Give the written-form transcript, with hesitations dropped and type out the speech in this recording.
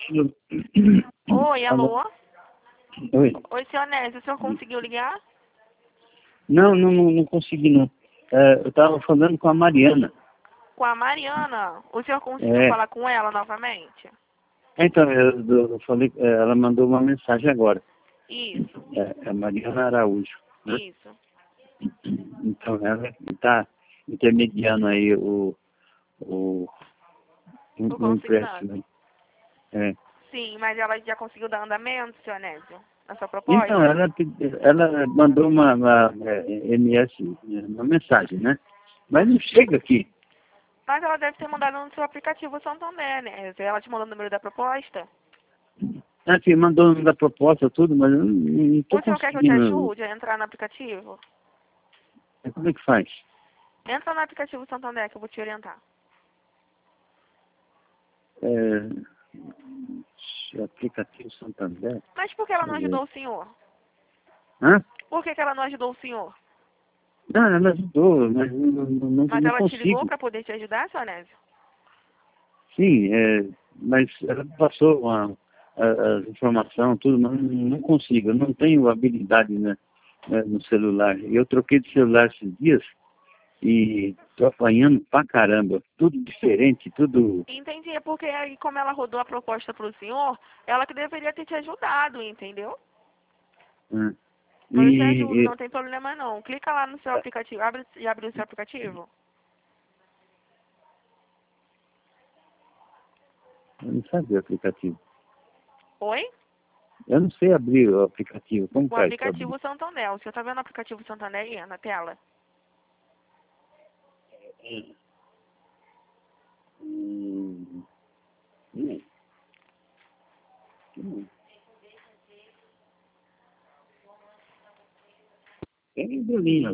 Oi, Alô? alô? Oi. Oi, senhor Nésio, o senhor conseguiu ligar? Não consegui não. Eu estava falando com a Mariana. Com a Mariana. O senhor conseguiu É, falar com ela novamente? então, eu falei, ela mandou uma mensagem agora. Isso, É a Mariana Araújo, né? isso. Então, ela está intermediando aí o O empréstimo, consignado. né? É. Sim, mas ela já conseguiu dar andamento, senhor Nésio? Na sua Então, proposta? ela mandou uma MS, uma mensagem, né? Mas não chega aqui. Mas ela deve ter mandado no seu aplicativo Santander, né? Ela te mandou o número da proposta? Aqui, mandou o nome da proposta, tudo, mas eu não estou O senhor quer que eu te conseguindo. ajude a entrar no aplicativo? Como é que faz? Entra no aplicativo Santander que eu vou te orientar. É, aplicativo Santander. Mas por que ela Deixa não eu ver. ajudou o senhor? Hã? Por que ela não ajudou o senhor? Não, ela ajudou, mas Mas não ela te ligou consigo. para poder te ajudar, senhor Nésio? Sim, mas ela passou as informações, tudo, mas não consigo. Eu não tenho habilidade, né, no celular. Eu troquei de celular esses dias e tô apanhando pra caramba. Tudo diferente, tudo. Entendi, é porque aí como ela rodou a proposta para o senhor, ela que deveria ter te ajudado, entendeu? Né? Mas eu te ajudo, E, não tem problema não. Clica lá no seu aplicativo, abre o seu aplicativo. eu não sabia o aplicativo. Oi? Eu não sei abrir o aplicativo. Como O faz para abrir? aplicativo Santander. O senhor tá vendo o aplicativo Santander aí na tela? Hum, hum, hum. Tem bolinha.